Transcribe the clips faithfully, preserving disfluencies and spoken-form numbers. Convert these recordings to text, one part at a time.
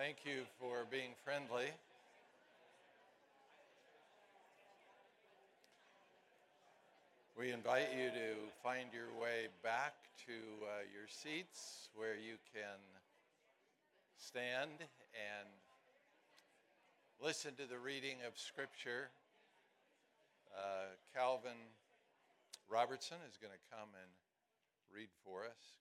Thank you for being friendly. We invite you to find your way back to uh, your seats where you can stand and listen to the reading of Scripture. Uh, Calvin Robertson is going to come and read for us.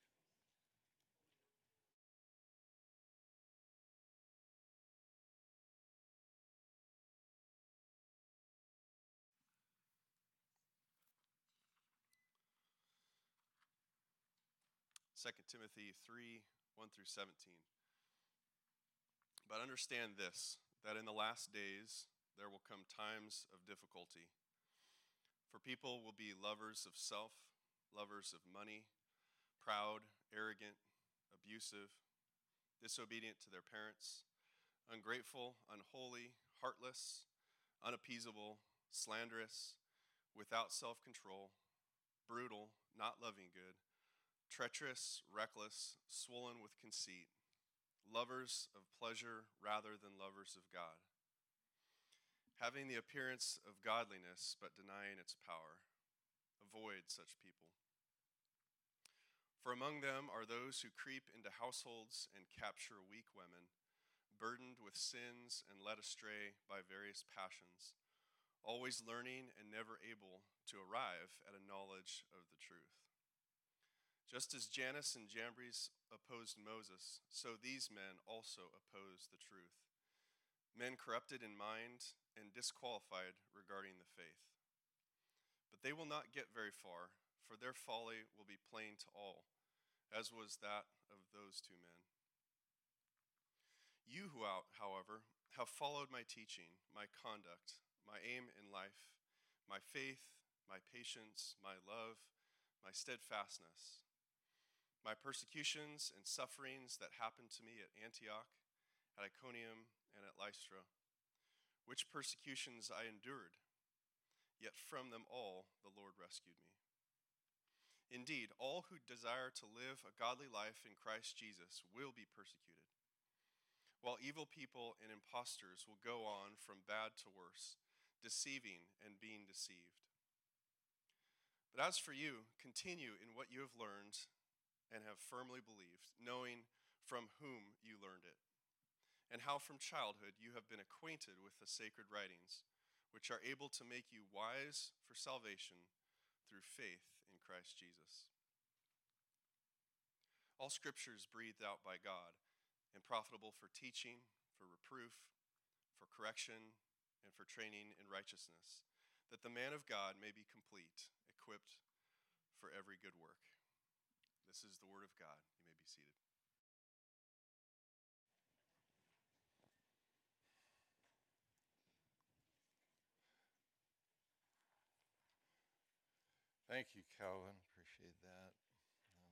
Second Timothy three, one through seventeen. But understand this, that in the last days there will come times of difficulty. For people will be lovers of self, lovers of money, proud, arrogant, abusive, disobedient to their parents, ungrateful, unholy, heartless, unappeasable, slanderous, without self-control, brutal, not loving good, treacherous, reckless, swollen with conceit, lovers of pleasure rather than lovers of God, having the appearance of godliness but denying its power. Avoid such people. For among them are those who creep into households and capture weak women, burdened with sins and led astray by various passions, always learning and never able to arrive at a knowledge of the truth. Just as Jannes and Jambres opposed Moses, so these men also oppose the truth. Men corrupted in mind and disqualified regarding the faith. But they will not get very far, for their folly will be plain to all, as was that of those two men. You, who, however, have followed my teaching, my conduct, my aim in life, my faith, my patience, my love, my steadfastness, my persecutions and sufferings that happened to me at Antioch, at Iconium, and at Lystra, which persecutions I endured, yet from them all the Lord rescued me. Indeed, all who desire to live a godly life in Christ Jesus will be persecuted, while evil people and impostors will go on from bad to worse, deceiving and being deceived. But as for you, continue in what you have learned and have firmly believed, knowing from whom you learned it, and how from childhood you have been acquainted with the sacred writings, which are able to make you wise for salvation through faith in Christ Jesus. All scripture is breathed out by God and profitable for teaching, for reproof, for correction, and for training in righteousness, that the man of God may be complete, equipped for every good work. This is the word of God. You may be seated. Thank you, Calvin. Appreciate that. Um,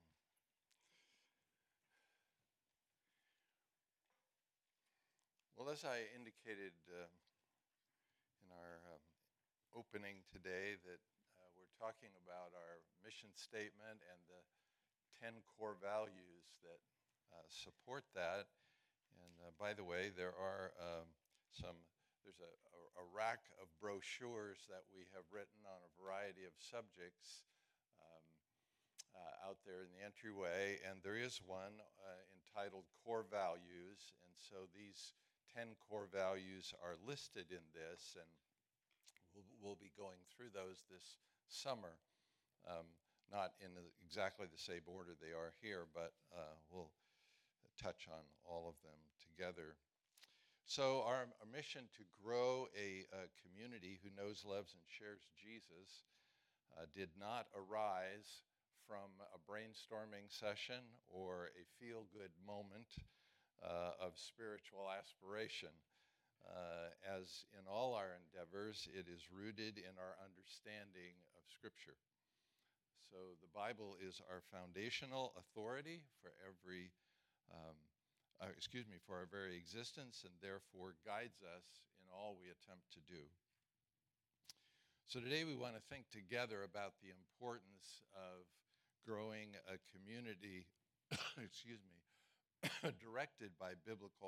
well, as I indicated uh, in our um, opening today, that uh, we're talking about our mission statement and the ten core values that uh, support that. And uh, by the way, there are um, some, there's a, a, a rack of brochures that we have written on a variety of subjects um, uh, out there in the entryway. And there is one uh, entitled Core Values. And so these ten core values are listed in this, and we'll, we'll be going through those this summer. Um, not in the, exactly the same order they are here, but uh, we'll touch on all of them together. So our, our mission to grow a, a community who knows, loves, and shares Jesus uh, did not arise from a brainstorming session or a feel-good moment uh, of spiritual aspiration. Uh, as in all our endeavors, it is rooted in our understanding of Scripture. So the Bible is our foundational authority for every, um, uh, excuse me, for our very existence, and therefore guides us in all we attempt to do. So today we want to think together about the importance of growing a community, excuse me, directed by biblical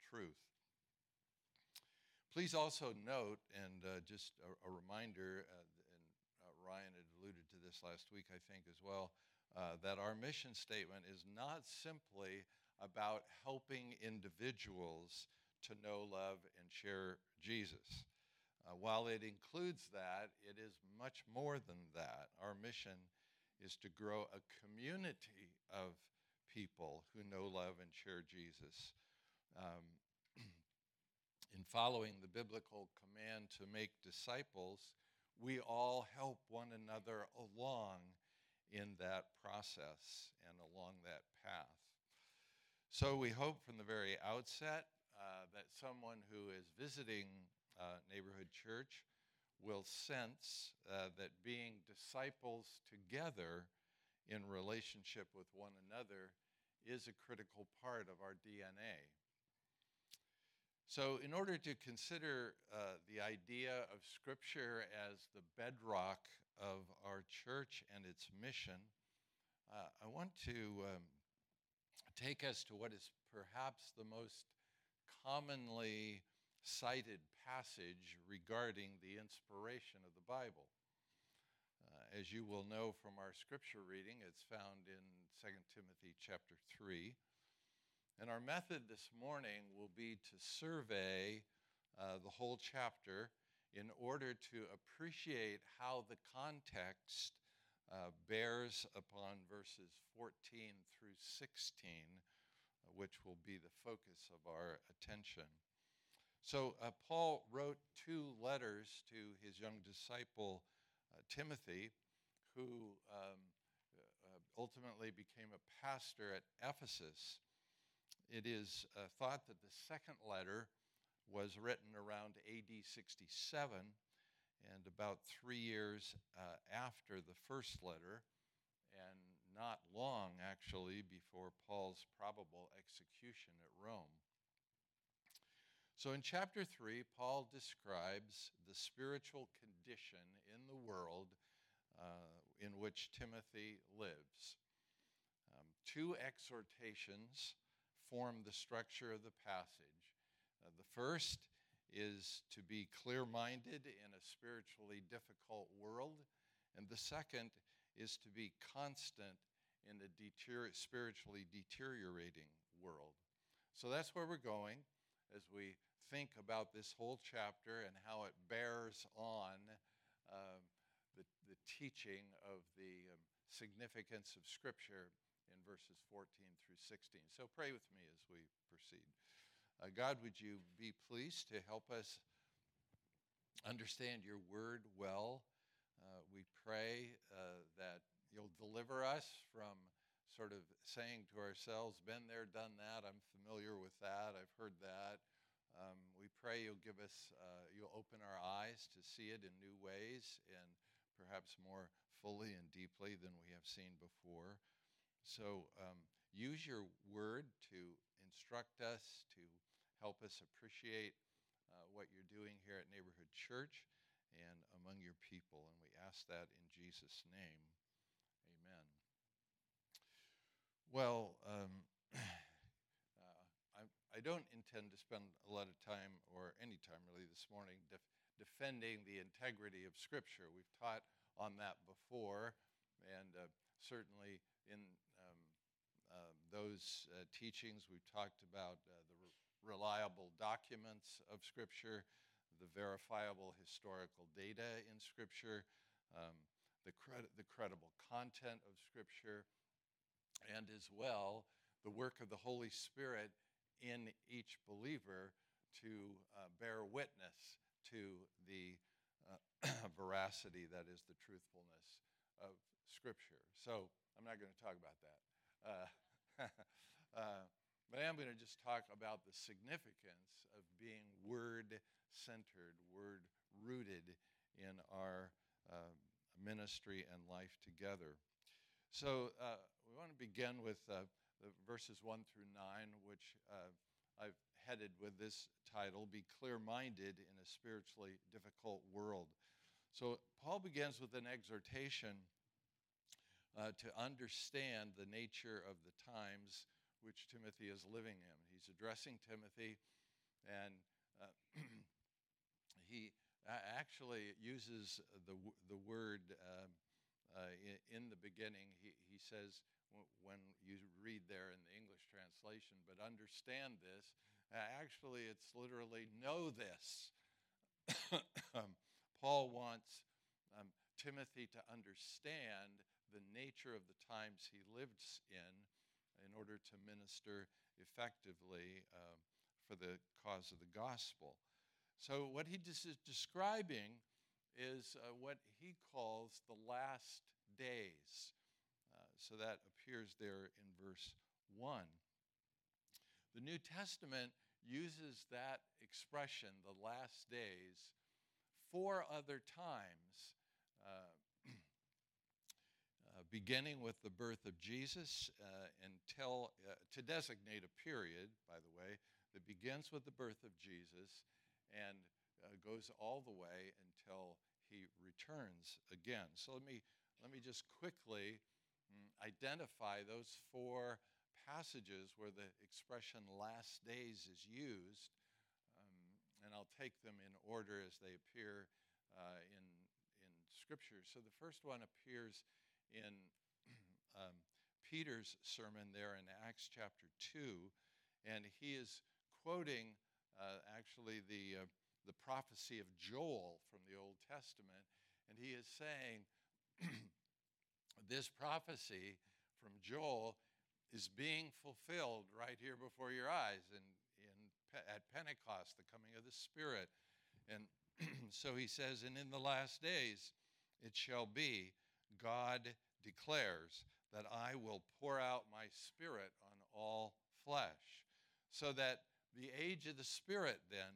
truth. Please also note, and uh, just a, a reminder, uh, and uh, Ryan had alluded to this last week, I think, as well, uh, that our mission statement is not simply about helping individuals to know, love, and share Jesus. Uh, while it includes that, it is much more than that. Our mission is to grow a community of people who know, love, and share Jesus. Um, in following the biblical command to make disciples, we all help one another along in that process and along that path. So we hope from the very outset uh, that someone who is visiting uh, Neighborhood Church will sense uh, that being disciples together in relationship with one another is a critical part of our D N A. So in order to consider uh, the idea of Scripture as the bedrock of our church and its mission, uh, I want to um, take us to what is perhaps the most commonly cited passage regarding the inspiration of the Bible. Uh, as you will know from our Scripture reading, it's found in Second Timothy chapter three. And our method this morning will be to survey uh, the whole chapter in order to appreciate how the context uh, bears upon verses fourteen through sixteen, uh, which will be the focus of our attention. So uh, Paul wrote two letters to his young disciple, uh, Timothy, who um, uh, ultimately became a pastor at Ephesus. It is uh, thought that the second letter was written around A D sixty-seven, and about three years uh, after the first letter, and not long, actually, before Paul's probable execution at Rome. So in chapter three, Paul describes the spiritual condition in the world uh, in which Timothy lives. Um, two exhortations form the structure of the passage. Uh, the first is to be clear-minded in a spiritually difficult world, and the second is to be constant in a deter- spiritually deteriorating world. So that's where we're going as we think about this whole chapter and how it bears on um, the, the teaching of the um, significance of Scripture in verses fourteen through sixteen. So pray with me as we proceed. Uh, God, would you be pleased to help us understand your word well? Uh, we pray uh, that you'll deliver us from sort of saying to ourselves, been there, done that, I'm familiar with that, I've heard that. Um, we pray you'll give us, uh, you'll open our eyes to see it in new ways and perhaps more fully and deeply than we have seen before. So um, use your word to instruct us, to help us appreciate uh, what you're doing here at Neighborhood Church and among your people. And we ask that in Jesus' name. Amen. Well, um, uh, I, I don't intend to spend a lot of time, or any time really this morning, def- defending the integrity of Scripture. We've taught on that before, and uh, certainly in um, uh, those uh, teachings we've talked about uh, the re- reliable documents of Scripture, the verifiable historical data in Scripture, um, the, cred- the credible content of Scripture, and as well the work of the Holy Spirit in each believer to uh, bear witness to the uh, veracity, that is, the truthfulness of Scripture. So I'm not going to talk about that. Uh, uh, but I am going to just talk about the significance of being word-centered, word-rooted in our uh, ministry and life together. So uh, we want to begin with uh, the verses one through nine, which uh, I've headed with this title, Be Clear-Minded in a Spiritually Difficult World. So Paul begins with an exhortation uh, to understand the nature of the times which Timothy is living in. He's addressing Timothy And uh, he a- actually uses the, w- the word uh, uh, in, in the beginning. He, he says, w- when you read there in the English translation, but understand this, uh, actually it's literally know this. um, Paul wants um, Timothy to understand the nature of the times he lives in in order to minister effectively um, for the cause of the gospel. So what he is describing is uh, what he calls the last days. Uh, so that appears there in verse one. The New Testament uses that expression, the last days, four other times, uh, uh, beginning with the birth of Jesus uh, until, uh, to designate a period, by the way, that begins with the birth of Jesus and uh, goes all the way until he returns again. So let me, let me just quickly mm, identify those four passages where the expression last days is used, um, and I'll take them in order as they appear uh, in, in Scripture. So the first one appears in um, Peter's sermon there in Acts chapter two, and he is quoting uh, actually the, uh, the prophecy of Joel from the Old Testament, and he is saying this prophecy from Joel is being fulfilled right here before your eyes in, in, at Pentecost, the coming of the Spirit. And so he says, and in the last days it shall be, God declares, that I will pour out my Spirit on all flesh. So that the age of the Spirit then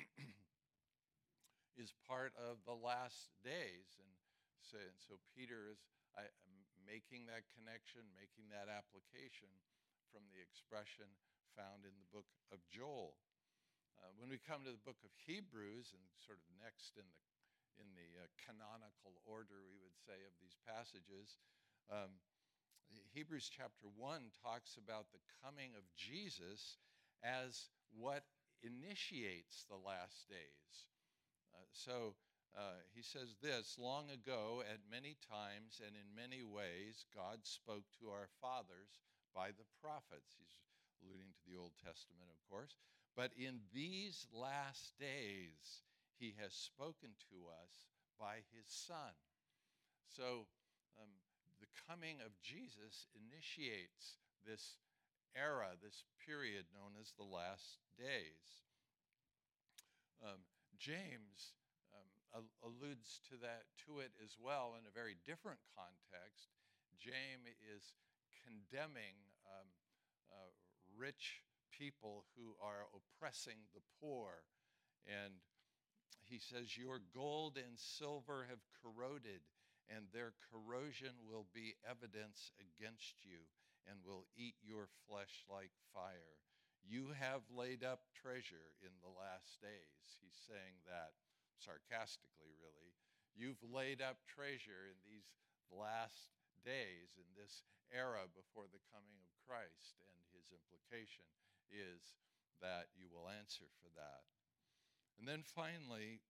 is part of the last days. And so, and so Peter is I, making that connection, making that application from the expression found in the book of Joel. Uh, when we come to the book of Hebrews, and sort of next in the in the uh, canonical order, we would say, of these passages, um, Hebrews chapter one talks about the coming of Jesus as what initiates the last days. Uh, so uh, he says this, long ago, at many times and in many ways, God spoke to our fathers by the prophets. He's alluding to the Old Testament, of course. But in these last days, he has spoken to us by his Son. So um, the coming of Jesus initiates this era, this period known as the last days. Um, James um, alludes to that to it as well in a very different context. James is condemning um, uh, rich people who are oppressing the poor, and he says, your gold and silver have corroded, and their corrosion will be evidence against you and will eat your flesh like fire. You have laid up treasure in the last days. He's saying that sarcastically, really. You've laid up treasure in these last days, in this era before the coming of Christ, and his implication is that you will answer for that. And then finally,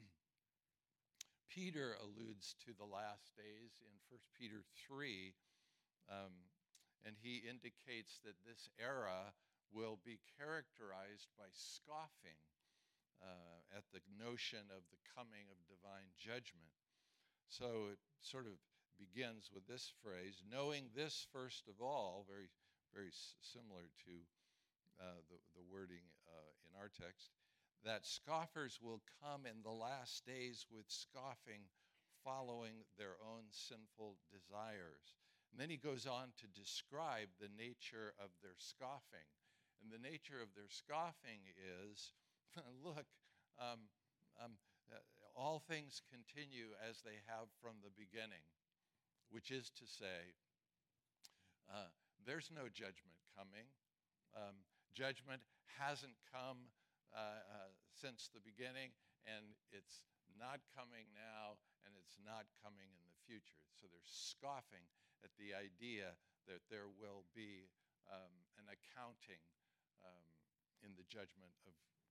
Peter alludes to the last days in First Peter three, um, and he indicates that this era will be characterized by scoffing uh, at the notion of the coming of divine judgment. So it sort of begins with this phrase, knowing this first of all, very, very similar to uh, the, the wording uh, in our text, that scoffers will come in the last days with scoffing, following their own sinful desires. And then he goes on to describe the nature of their scoffing. And the nature of their scoffing is, look, um, um, uh, all things continue as they have from the beginning, which is to say, uh, there's no judgment coming. Um, judgment hasn't come Uh, uh, since the beginning, and it's not coming now, and it's not coming in the future. So they're scoffing at the idea that there will be um, an accounting um, in the judgment of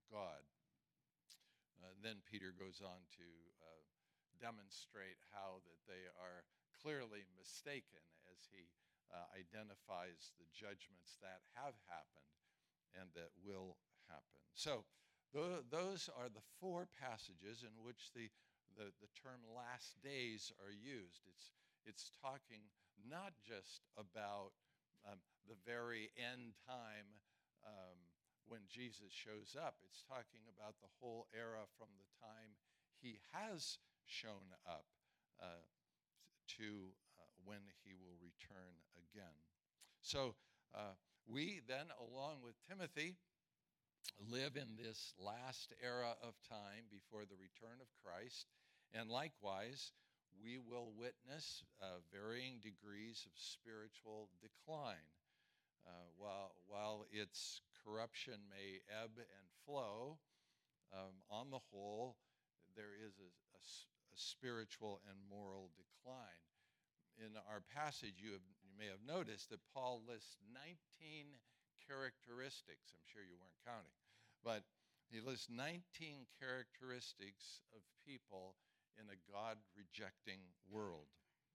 God. Uh, then Peter goes on to uh, demonstrate how that they are clearly mistaken as he uh, identifies the judgments that have happened and that will happen. So th- those are the four passages in which the, the, the term last days are used. It's, it's talking not just about um, the very end time um, when Jesus shows up. It's talking about the whole era from the time he has shown up uh, to uh, when he will return again. So uh, we then, along with Timothy, live in this last era of time before the return of Christ, and likewise, we will witness uh, varying degrees of spiritual decline. Uh, while, while its corruption may ebb and flow, um, on the whole, there is a, a, a spiritual and moral decline. In our passage, you, have, you may have noticed that Paul lists nineteen characteristics. I'm sure you weren't counting, but he lists nineteen characteristics of people in a God-rejecting world.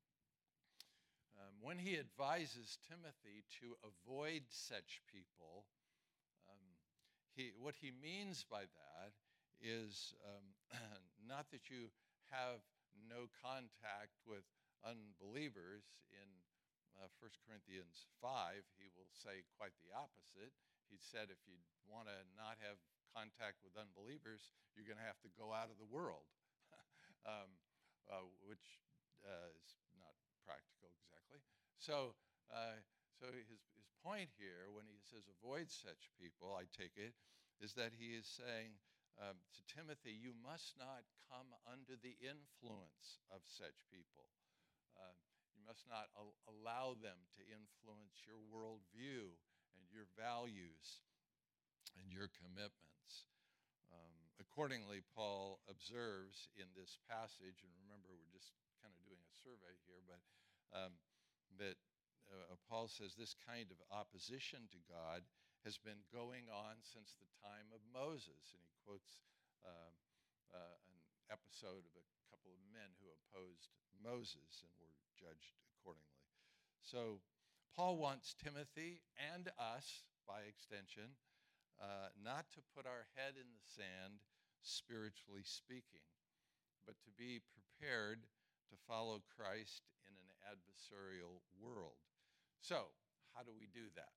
Um, when he advises Timothy to avoid such people, um, he, what he means by that is um, not that you have no contact with unbelievers. In uh, First Corinthians five, he will say quite the opposite. He said if you want to not have contact with unbelievers, you're going to have to go out of the world, um, uh, which uh, is not practical exactly. So, uh, so his, his point here, when he says avoid such people, I take it, is that he is saying um, to Timothy, you must not come under the influence of such people. Uh, you must not al- allow them to influence your worldview and your values and your commitments. Um, accordingly, Paul observes in this passage, and remember we're just kind of doing a survey here, but um, that uh, Paul says this kind of opposition to God has been going on since the time of Moses. And he quotes uh, uh, an episode of a couple of men who opposed Moses and were judged accordingly. So Paul wants Timothy and us, by extension, uh, not to put our head in the sand, spiritually speaking, but to be prepared to follow Christ in an adversarial world. So, how do we do that?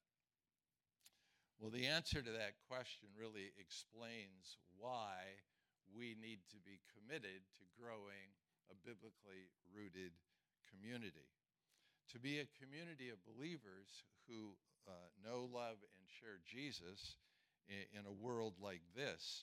Well, the answer to that question really explains why we need to be committed to growing a biblically rooted community. To be a community of believers who uh, know, love, and share Jesus in, in a world like this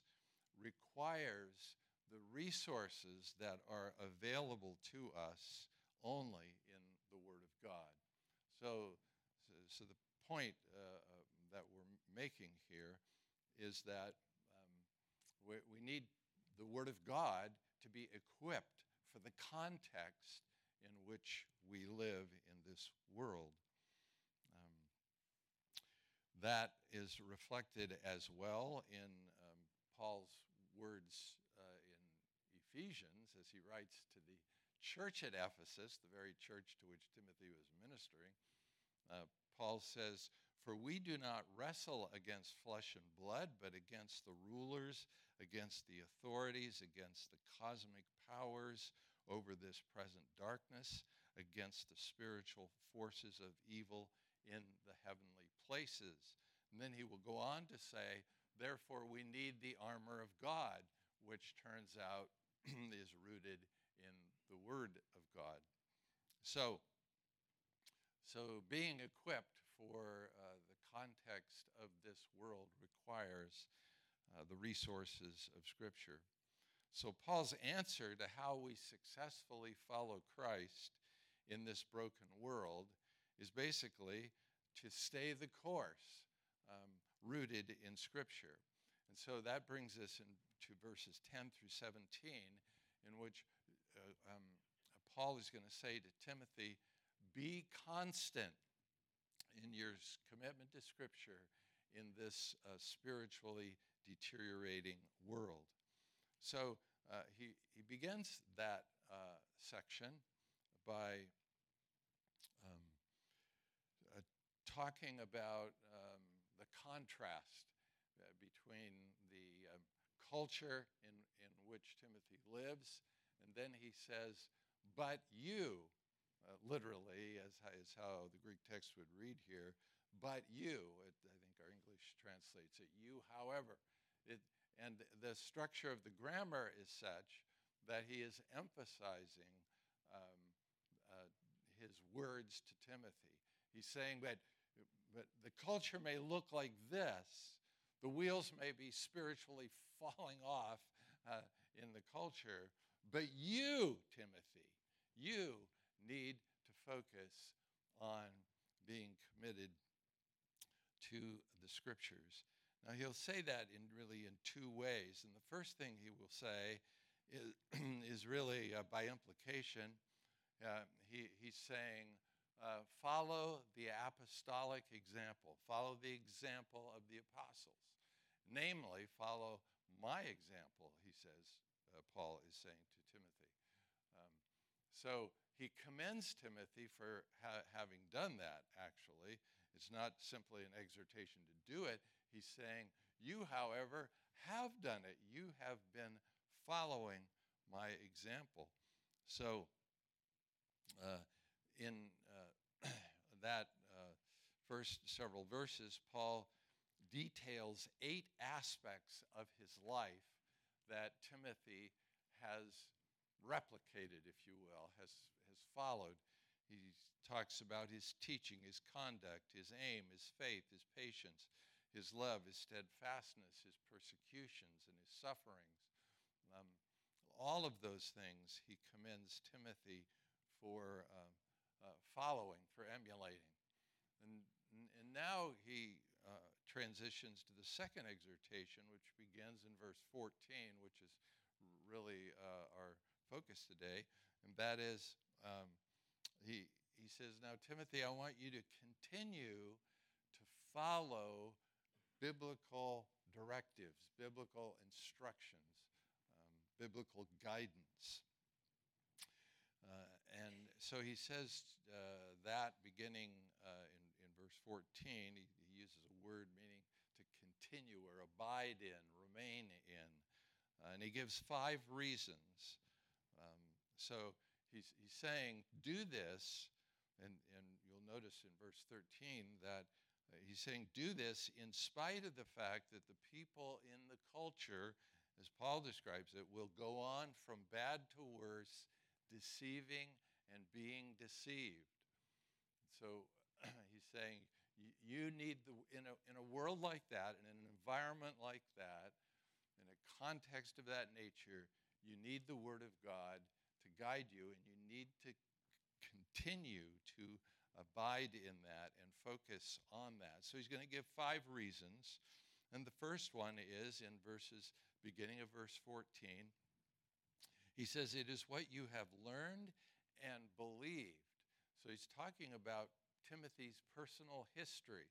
requires the resources that are available to us only in the Word of God. So, so, so the point uh, uh, that we're making here is that um, we, we need the Word of God to be equipped for the context in which we live in this world. Um, that is reflected as well in um, Paul's words uh, in Ephesians as he writes to the church at Ephesus, the very church to which Timothy was ministering. Uh, Paul says, "For we do not wrestle against flesh and blood, but against the rulers, against the authorities, against the cosmic powers over this present darkness, against the spiritual forces of evil in the heavenly places." And then he will go on to say, "Therefore we need the armor of God," which turns out is rooted in the Word of God. So, so being equipped for uh, the context of this world requires uh, the resources of Scripture. So Paul's answer to how we successfully follow Christ in this broken world is basically to stay the course, um, rooted in Scripture. And so that brings us into verses ten through seventeen, in which uh, um, Paul is going to say to Timothy, be constant in your commitment to Scripture in this uh, spiritually deteriorating world. So uh, he, he begins that uh, section by um, uh, talking about um, the contrast uh, between the um, culture in, in which Timothy lives, and then he says, but you, uh, literally, as, as how the Greek text would read here, but you, it, I think our English translates it, you, however. It, and the structure of the grammar is such that he is emphasizing um, uh, his words to Timothy. He's saying that but the culture may look like this. The wheels may be spiritually falling off uh, in the culture, but you, Timothy, you need to focus on being committed to the scriptures. Now, he'll say that in really in two ways. And the first thing he will say is, is really uh, by implication. Uh, he, he's saying, uh, follow the apostolic example. Follow the example of the apostles. Namely, follow my example, he says, uh, Paul is saying to Timothy. Um, so he commends Timothy for ha- having done that, actually. It's not simply an exhortation to do it. He's saying, you, however, have done it. You have been following my example. So uh, in uh, that uh, first several verses, Paul details eight aspects of his life that Timothy has replicated, if you will, has, has followed. He talks about his teaching, his conduct, his aim, his faith, his patience, his love, his steadfastness, his persecutions, and his sufferings. Um, all of those things he commends Timothy for uh, uh, following, for emulating. And, and now he uh, transitions to the second exhortation, which begins in verse fourteen, which is really uh, our focus today, and that is um, he, he says, now, Timothy, I want you to continue to follow biblical directives, biblical instructions, um, biblical guidance. Uh, and so he says uh, that beginning uh, in, in verse fourteen, he, he uses a word meaning to continue or abide in, remain in. Uh, and he gives five reasons. Um, so he's, he's saying, do this, and, and you'll notice in verse thirteen that uh, he's saying, do this in spite of the fact that the people in the culture, as Paul describes it, will go on from bad to worse, deceiving and being deceived. So he's saying you need, the, in, a, in a world like that, in an environment like that, in a context of that nature, you need the Word of God to guide you, and you need to continue to abide in that and focus on that. So he's going to give five reasons. And the first one is in verses, beginning of verse fourteen, he says, it is what you have learned and believed. So he's talking about Timothy's personal history.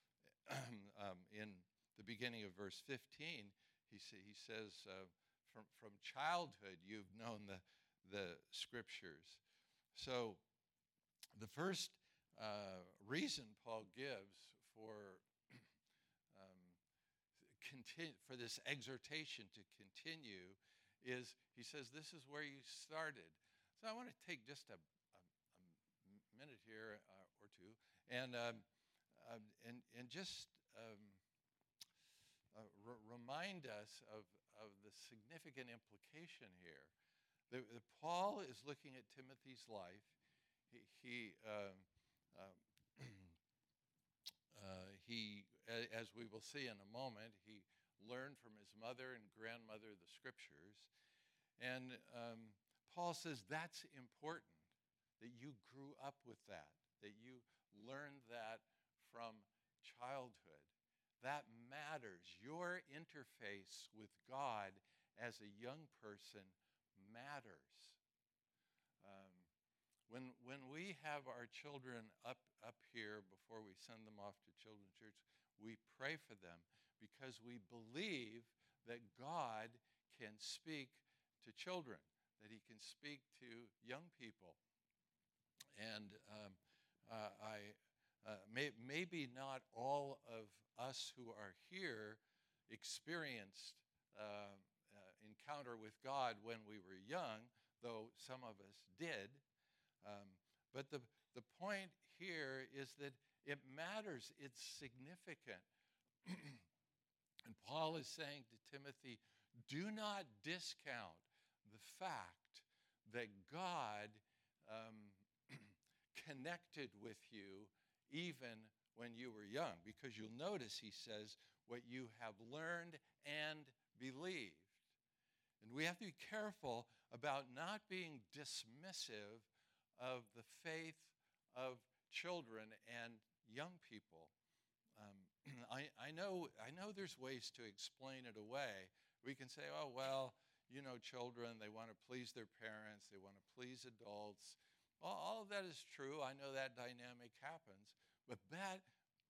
um, in the beginning of verse fifteen, he, sa- he says, uh, from, from childhood you've known the, the scriptures. So the first uh, reason Paul gives for, um, continue, for this exhortation to continue is, he says, this is where you started. So I want to take just a, a, a minute here uh, or two and, um, uh, and, and just um, uh, r- remind us of, of the significant implication here. The, the Paul is looking at Timothy's life. He, he, uh, uh, uh, he a- as we will see in a moment, he learned from his mother and grandmother the scriptures. And um, Paul says that's important, that you grew up with that, that you learned that from childhood. That matters. Your interface with God as a young person matters. Um, when, when we have our children up, up here before we send them off to Children's Church, we pray for them because we believe that God can speak to children, that he can speak to young people. And um, uh, I uh, may, maybe not all of us who are here experienced uh, uh, encounter with God when we were young, though some of us did. Um, but the, the point here is that it matters. It's significant. And Paul is saying to Timothy, do not discount the fact that God um, connected with you even when you were young. Because you'll notice he says, what you have learned and believed. And we have to be careful about not being dismissive of the faith of children and young people. Um, I, I know I know there's ways to explain it away. We can say, oh, well, you know, children, they want to please their parents, they want to please adults. Well, all of that is true. I know that dynamic happens. But that,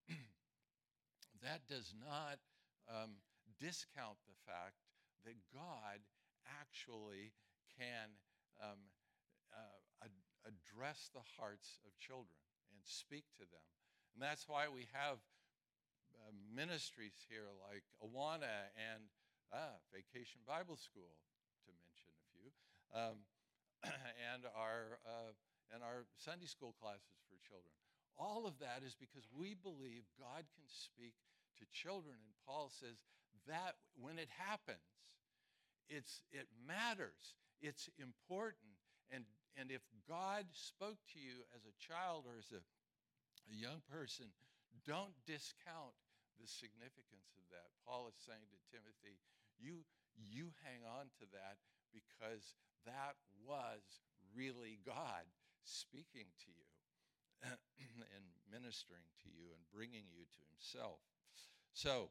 that does not um, discount the fact that God actually can um, uh, ad- address the hearts of children and speak to them. And that's why we have uh, ministries here like Awana and ah, Vacation Bible School, to mention a few, um, and our uh, and our Sunday school classes for children. All of that is because we believe God can speak to children, and Paul says that when it happens, it's it matters, it's important, and and if God spoke to you as a child or as a, a young person, don't discount the significance of that. Paul is saying to Timothy, you you hang on to that because that was really God speaking to you and ministering to you and bringing you to himself. So,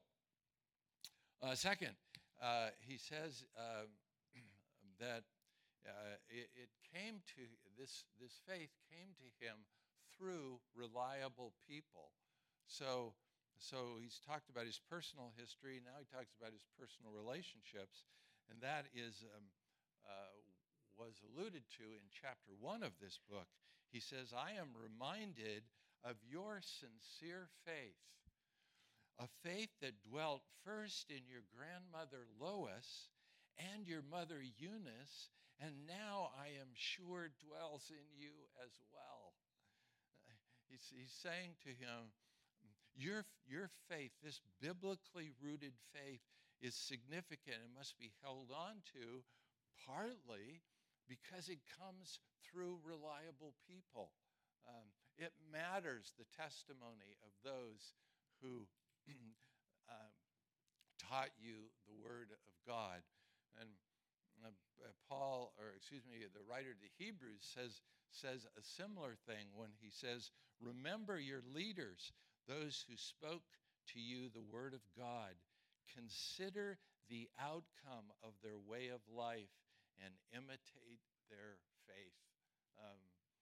uh, second, uh, he says uh, that uh, it, it came to, this, this faith came to him through reliable people. So, so he's talked about his personal history, now he talks about his personal relationships, and that is um, uh, was alluded to in chapter one of this book. He says, I am reminded of your sincere faith, a faith that dwelt first in your grandmother Lois and your mother Eunice, and now I am sure dwells in you as well. He's, he's saying to him, your, your faith, this biblically rooted faith, is significant and must be held on to, partly because it comes through reliable people. Um, it matters, the testimony of those who um, taught you the Word of God. And uh, Paul, or excuse me, the writer of the Hebrews says, says a similar thing when he says, remember your leaders, those who spoke to you the Word of God. Consider the outcome of their way of life and imitate their faith. Um,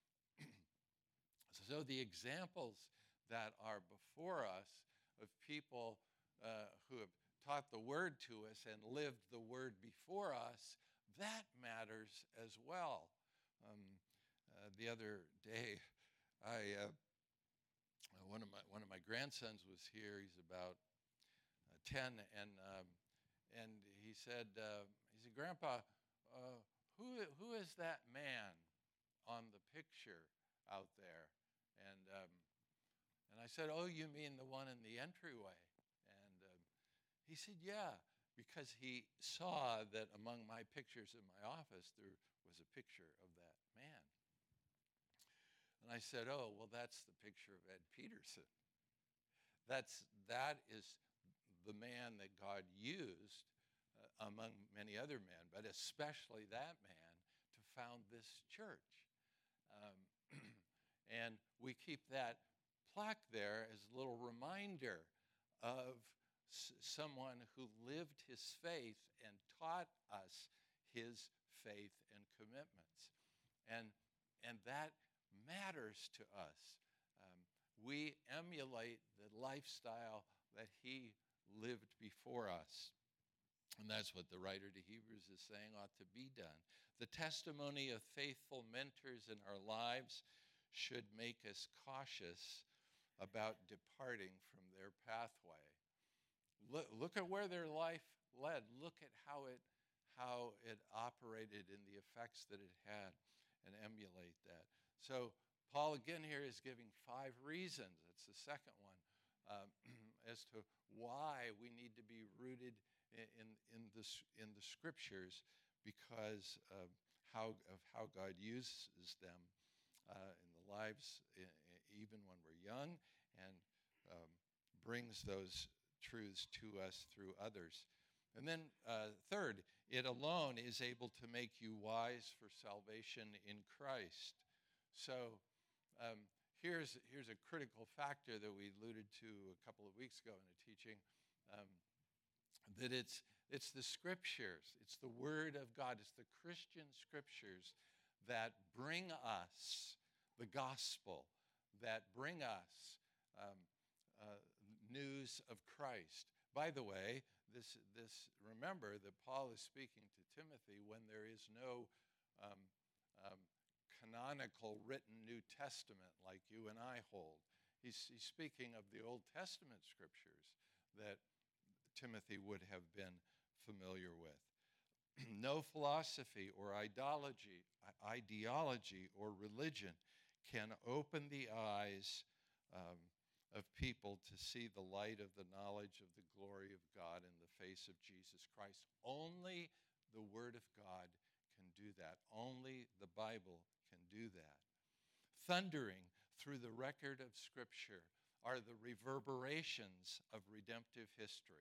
so the examples that are before us of people uh, who have taught the Word to us and lived the Word before us, that matters as well. Um, uh, the other day, I uh, one of my one of my grandsons was here. He's about uh, ten, and um, and he said, uh, he said, Grandpa, uh, who who is that man on the picture out there? And um, and I said, oh, you mean the one in the entryway? And um, he said, yeah, because he saw that among my pictures in my office there was a picture of that man. And I said, oh, well, that's the picture of Ed Peterson. That's, that is the man that God used uh, among many other men, but especially that man, to found this church. Um, and we keep that plaque there as a little reminder of s- someone who lived his faith and taught us his faith and commitments. And, and that matters to us. Um, we emulate the lifestyle that he lived before us. And that's what the writer to Hebrews is saying ought to be done. The testimony of faithful mentors in our lives should make us cautious about departing from their pathway. Look, look at where their life led. Look at how it, how it operated in the effects that it had, and emulate that. So Paul again here is giving five reasons. It's the second one um, as to why we need to be rooted in, in, in, the, in the scriptures, because of how, of how God uses them uh, in the lives, in, even when we're young, and um, brings those truths to us through others. And then uh, third, it alone is able to make you wise for salvation in Christ. So um, here's, here's a critical factor that we alluded to a couple of weeks ago in a teaching, um, that it's, it's the scriptures, it's the word of God, it's the Christian scriptures that bring us the gospel, that bring us um, uh, news of Christ. By the way, this, this remember that Paul is speaking to Timothy when there is no um, um, canonical written New Testament like you and I hold. He's, he's speaking of the Old Testament scriptures that Timothy would have been familiar with. No philosophy or ideology, ideology or religion can open the eyes um, of people to see the light of the knowledge of the glory of God in the face of Jesus Christ. Only the Word of God can do that. Only the Bible can do that. Thundering through the record of Scripture are the reverberations of redemptive history.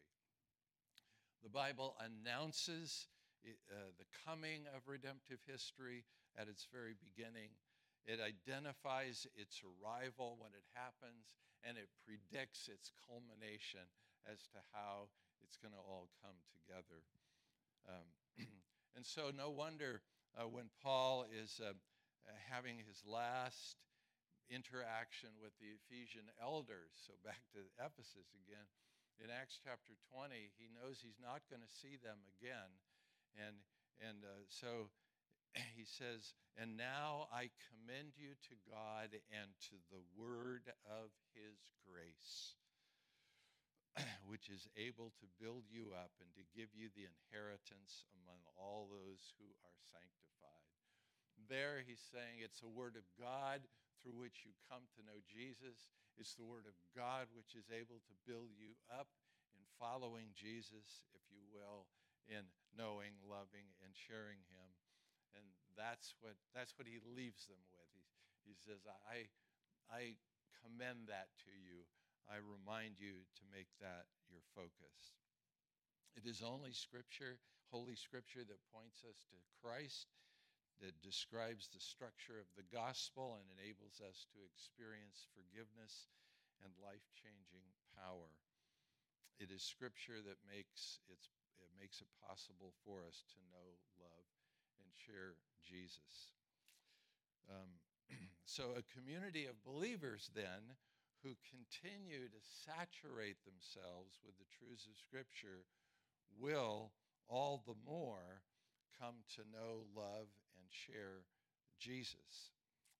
The Bible announces uh, the coming of redemptive history at its very beginning. It identifies its arrival when it happens, and it predicts its culmination as to how it's going to all come together. Um, and so no wonder uh, when Paul is uh, having his last interaction with the Ephesian elders, so back to Ephesus again, in Acts chapter twenty, he knows he's not going to see them again. And, and uh, so he says, and now I commend you to God and to the word of his grace, which is able to build you up and to give you the inheritance among all those who are sanctified. There he's saying it's the word of God through which you come to know Jesus. It's the word of God which is able to build you up in following Jesus, if you will, in knowing, loving, and sharing him. And that's what that's what he leaves them with. He, he says, I, I commend that to you. I remind you to make that your focus. It is only Scripture, Holy Scripture, that points us to Christ, that describes the structure of the gospel and enables us to experience forgiveness and life-changing power. It is Scripture that makes it's, it makes it possible for us to know, love, and share Jesus. Um, so a community of believers then who continue to saturate themselves with the truths of Scripture will all the more come to know, love, and share Jesus.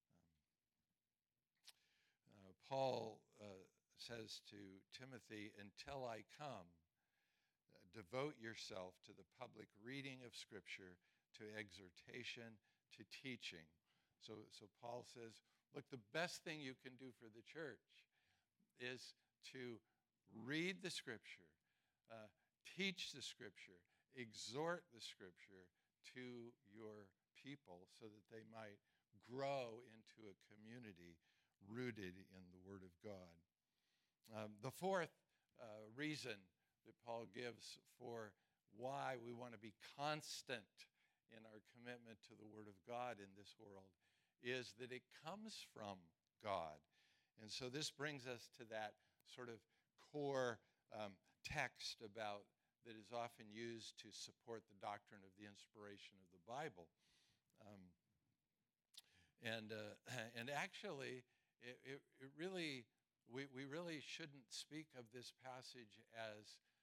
Um, uh, Paul uh, says to Timothy, until I come, uh, devote yourself to the public reading of Scripture, to exhortation, to teaching. So, so Paul says, look, the best thing you can do for the church is to read the Scripture, uh, teach the Scripture, exhort the Scripture to your people so that they might grow into a community rooted in the Word of God. Um, the fourth uh, reason that Paul gives for why we want to be constant in our commitment to the Word of God in this world is that it comes from God. And so this brings us to that sort of core um, text about that is often used to support the doctrine of the inspiration of the Bible. Um, and, uh, and actually, it, it, it really, we, we really shouldn't speak of this passage as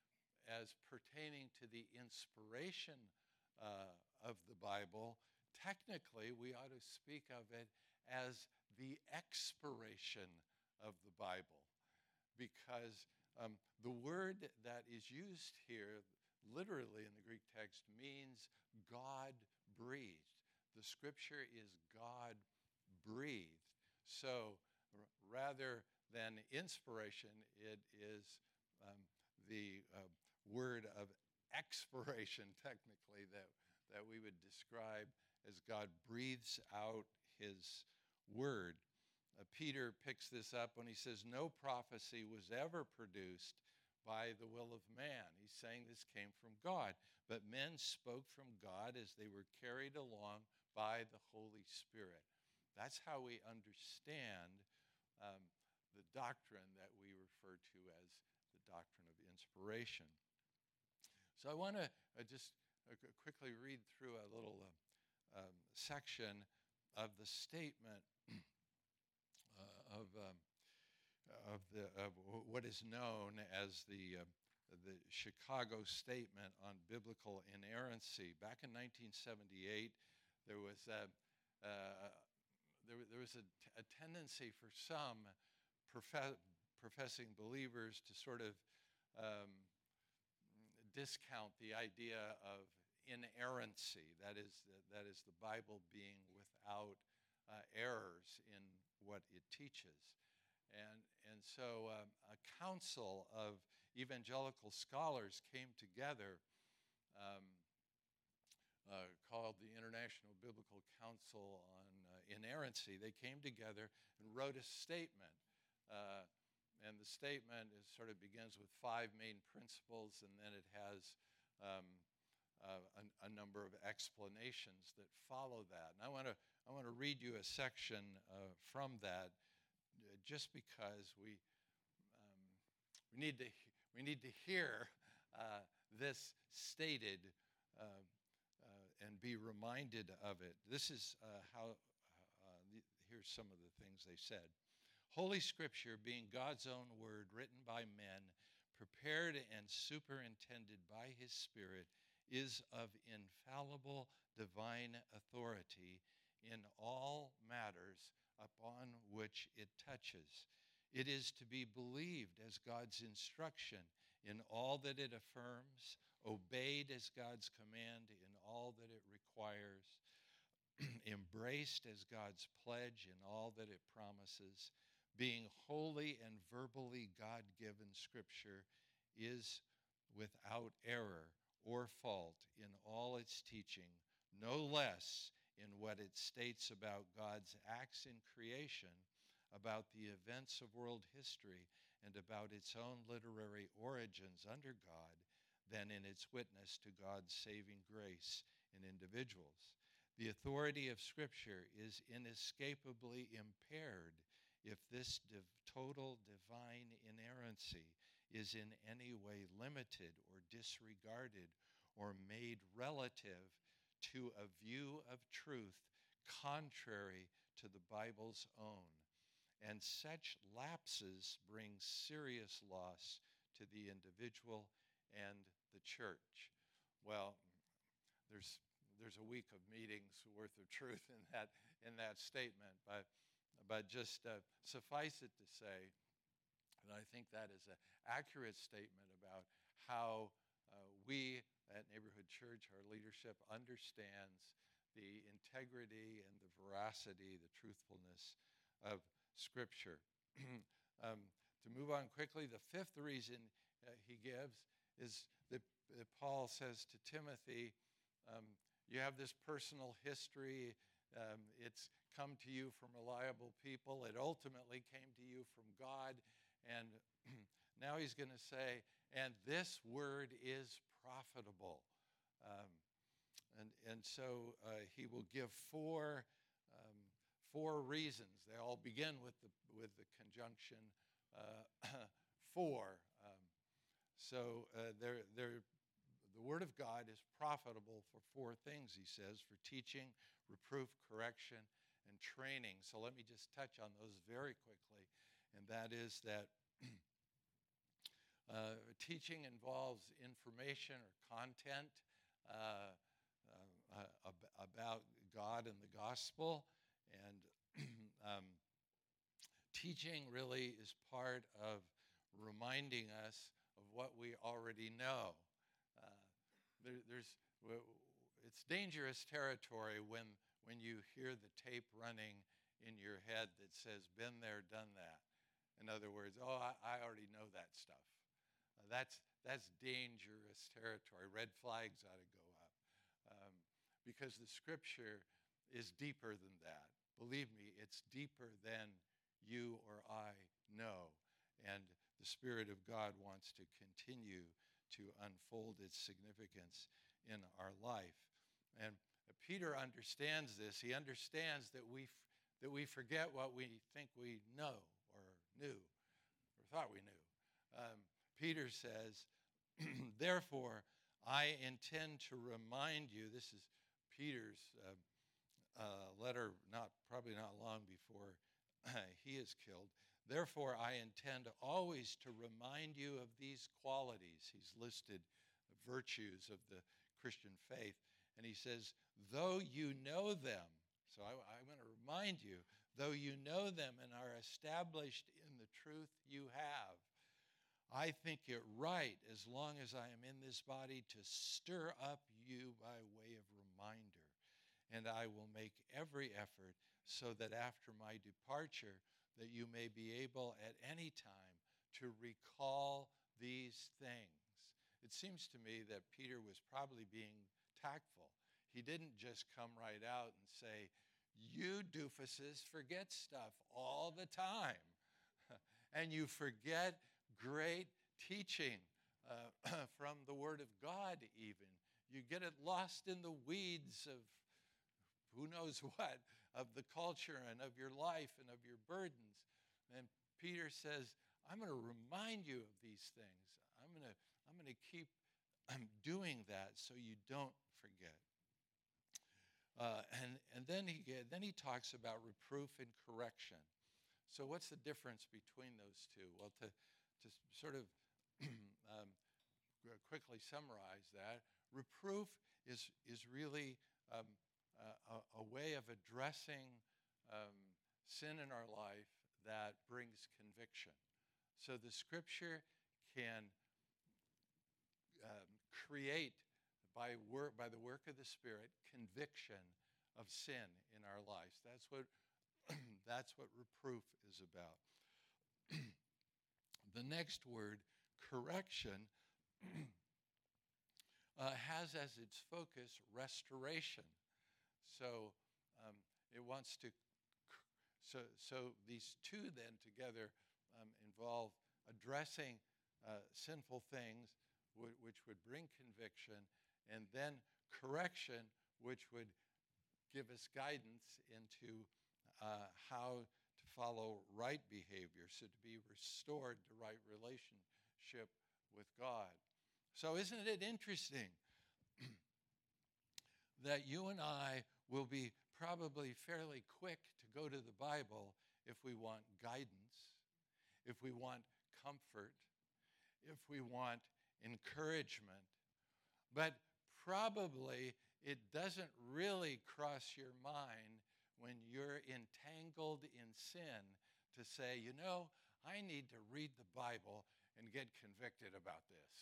as pertaining to the inspiration uh, of the Bible, technically we ought to speak of it as the expiration of the Bible, because um, the word that is used here, literally in the Greek text, means God breathed. The scripture is God breathed. So r- rather than inspiration, it is um, the uh, word of expiration, technically, that, that we would describe as God breathes out his word. Uh, Peter picks this up when he says, no prophecy was ever produced by the will of man. He's saying this came from God, but men spoke from God as they were carried along by the Holy Spirit. That's how we understand um, the doctrine that we refer to as the doctrine of inspiration. So I want to uh, just uh, quickly read through a little uh, um, section of the statement uh, of um, of the of what is known as the uh, the Chicago Statement on Biblical Inerrancy. Back in nineteen seventy-eight, there was a uh, there, there was a, t- a tendency for some profe- professing believers to sort of um, discount the idea of inerrancy. That is, that is the Bible being without uh, errors in what it teaches. And, and so um, a council of evangelical scholars came together um, uh, called the International Biblical Council on uh, Inerrancy. They came together and wrote a statement. Uh, and the statement is sort of begins with five main principles, and then it has um, uh, a, a number of explanations that follow that. And I want to I want to read you a section uh, from that, uh, just because we um, we need to we need to hear uh, this stated uh, uh, and be reminded of it. This is uh, how. Uh, the, here's some of the things they said. Holy Scripture, being God's own word written by men, prepared and superintended by his Spirit, is of infallible divine authority in all matters upon which it touches. It is to be believed as God's instruction in all that it affirms, obeyed as God's command in all that it requires, embraced as God's pledge in all that it promises. Being holy and verbally God-given Scripture is without error or fault in all its teaching, no less in what it states about God's acts in creation, about the events of world history, and about its own literary origins under God, than in its witness to God's saving grace in individuals. The authority of Scripture is inescapably impaired if this div- total divine inerrancy is in any way limited or disregarded or made relative to a view of truth contrary to the Bible's own. And such lapses bring serious loss to the individual and the church. Well, there's there's a week of meetings worth of truth in that in that statement, but But just uh, suffice it to say that I think that is an accurate statement about how uh, we at Neighborhood Church, our leadership, understands the integrity and the veracity, the truthfulness of Scripture. um, to move on quickly, the fifth reason uh, he gives is that, that Paul says to Timothy, um, you have this personal history. Um, it's come to you from reliable people. It ultimately came to you from God. And now he's going to say, and this word is profitable. Um, and, and so uh, he will give four, um, four reasons. They all begin with the, with the conjunction uh, for. Um, so uh, they're, they're The Word of God is profitable for four things, he says, for teaching, reproof, correction, and training. So let me just touch on those very quickly. And that is that Uh, teaching involves information or content uh, uh, uh, ab- about God and the gospel, and um, teaching really is part of reminding us of what we already know. Uh, there, there's, it's dangerous territory when, when you hear the tape running in your head that says, been there, done that. In other words, oh, I, I already know that stuff. Uh, that's, that's dangerous territory. Red flags ought to go up. Um, because the scripture is deeper than that. Believe me, it's deeper than you or I know. And the Spirit of God wants to continue to unfold its significance in our life. And Peter understands this. He understands that we, f- that we forget what we think we know or knew or thought we knew. Um, Peter says, therefore, I intend to remind you, this is Peter's uh, uh, letter, not probably not long before he is killed. Therefore, I intend always to remind you of these qualities. He's listed virtues of the Christian faith. And he says, though you know them, so I, I'm going to remind you, though you know them and are established in the truth you have, I think it right, as long as I am in this body, to stir up you by way of reminder. And I will make every effort so that after my departure, that you may be able at any time to recall these things. It seems to me that Peter was probably being tactful. He didn't just come right out and say, you doofuses forget stuff all the time. And you forget great teaching uh, from the Word of God even. You get it lost in the weeds of who knows what, of the culture and of your life and of your burdens. And Peter says, I'm going to remind you of these things. I'm going to, I'm going to keep I'm doing that so you don't forget. Uh, and and then he then he talks about reproof and correction. So what's the difference between those two? Well, to to sort of um, quickly summarize that, reproof is is really um, a, a way of addressing um, sin in our life that brings conviction. So the Scripture can um, create by work by the work of the Spirit conviction of sin in our lives. That's what that's what reproof is about. The next word, correction, uh, has as its focus restoration. So um, it wants to. So so these two then together um, involve addressing uh, sinful things, w- which would bring conviction, and then correction, which would give us guidance into uh, how to follow right behavior, so to be restored to right relationship with God. So isn't it interesting that you and I will be probably fairly quick to go to the Bible if we want guidance, if we want comfort, if we want encouragement, but probably it doesn't really cross your mind when you're entangled in sin to say, you know, I need to read the Bible and get convicted about this.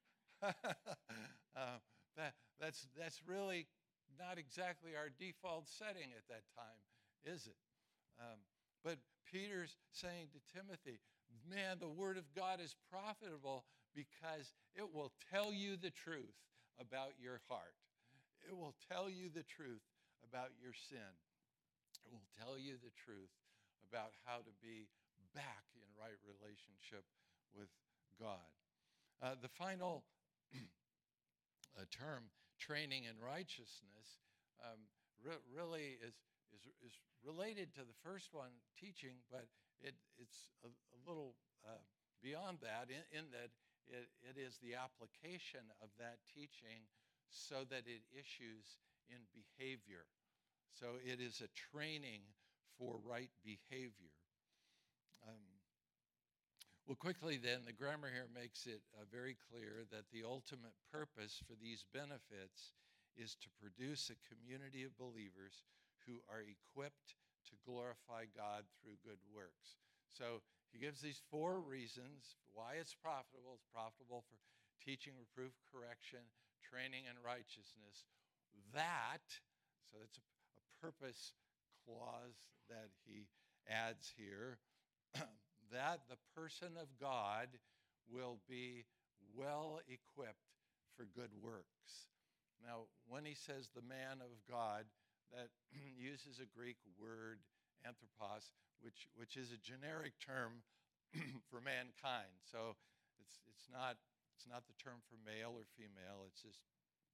uh, that, that's, that's really not exactly our default setting at that time, is it? Um, but Peter's saying to Timothy, man, the Word of God is profitable because it will tell you the truth about your heart. It will tell you the truth about your sin. It will tell you the truth about how to be back in right relationship with God. Uh, the final uh, term, training in righteousness, um, re- really is, is, is related to the first one, teaching, but it, it's a, a little uh, beyond that in, in that it, it is the application of that teaching so that it issues in behavior. So it is a training for right behavior. Um, Well, quickly then, the grammar here makes it uh, very clear that the ultimate purpose for these benefits is to produce a community of believers who are equipped to glorify God through good works. So he gives these four reasons why it's profitable. It's profitable for teaching, reproof, correction, training, and righteousness. That, so it's a, a purpose clause that he adds here, that the person of God will be well equipped for good works. Now, when he says the man of God, that uses a Greek word, anthropos, which, which is a generic term for mankind. So it's, it's, not, it's not the term for male or female. It's just,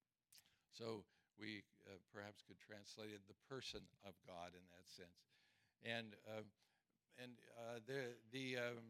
so we uh, perhaps could translate it the person of God in that sense. And uh, and uh, the the um,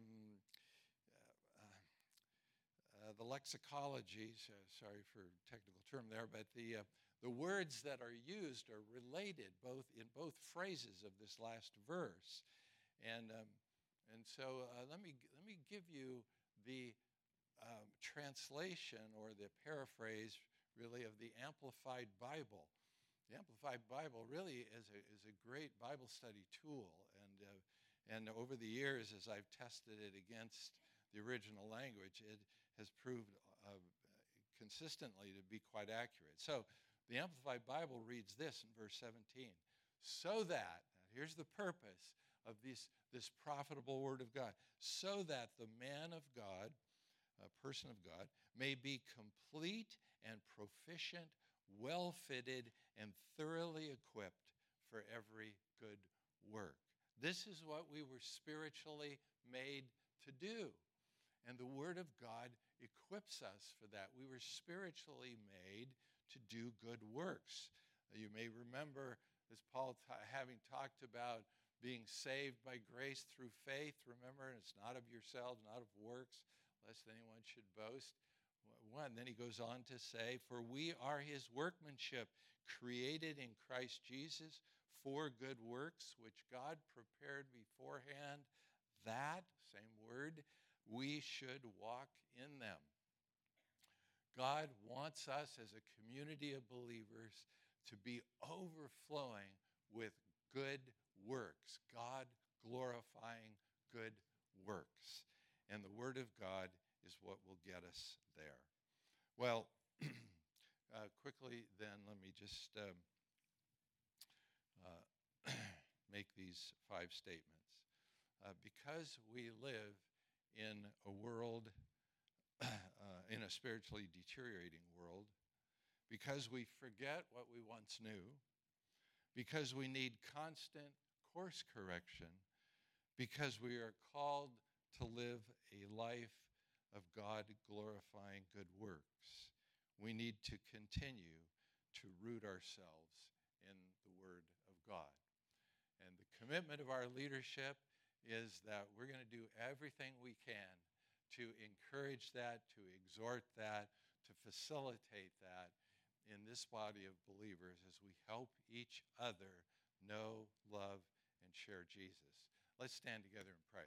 uh, uh, the lexicology. So sorry for technical term there, but the uh, the words that are used are related both in both phrases of this last verse, and um, and so uh, let me let me give you the um, translation or the paraphrase really of the Amplified Bible. The Amplified Bible really is a is a great Bible study tool, and uh, and over the years, as I've tested it against the original language, it has proved uh, consistently to be quite accurate. So the Amplified Bible reads this in verse seventeen, so that, now here's the purpose of this, this profitable word of God, so that the man of God, a person of God, may be complete and proficient, well-fitted, and thoroughly equipped for every good work. This is what we were spiritually made to do. And the Word of God equips us for that. We were spiritually made to do good works. You may remember, as Paul t- having talked about being saved by grace through faith, remember, and it's not of yourselves, not of works, lest anyone should boast. One, then he goes on to say, for we are his workmanship, created in Christ Jesus for good works, which God prepared beforehand, that, same word, we should walk in them. God wants us as a community of believers to be overflowing with good works, God glorifying good works. And the Word of God is what will get us there. Well, uh, quickly then, let me just um, uh, make these five statements. Uh, because we live in a world, uh, in a spiritually deteriorating world, because we forget what we once knew, because we need constant course correction, because we are called to live a life of God-glorifying good works, we need to continue to root ourselves in the Word of God. And the commitment of our leadership is that we're going to do everything we can to encourage that, to exhort that, to facilitate that in this body of believers as we help each other know, love, and share Jesus. Let's stand together and pray.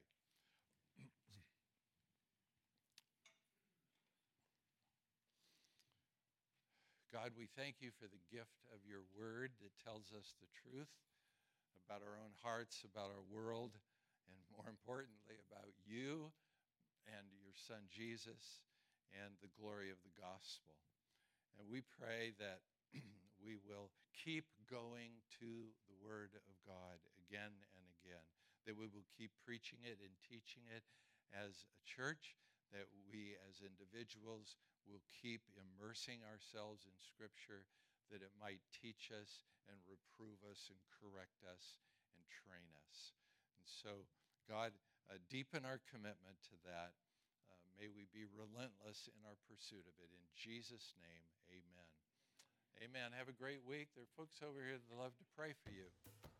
God, we thank you for the gift of your word that tells us the truth about our own hearts, about our world, and more importantly, about you and your son Jesus and the glory of the gospel. And we pray that we will keep going to the word of God again and again, that we will keep preaching it and teaching it as a church, that we as individuals will keep immersing ourselves in Scripture, that it might teach us and reprove us and correct us and train us. And so, God, uh, deepen our commitment to that. Uh, may we be relentless in our pursuit of it. In Jesus' name, amen. Amen. Have a great week. There are folks over here that love to pray for you.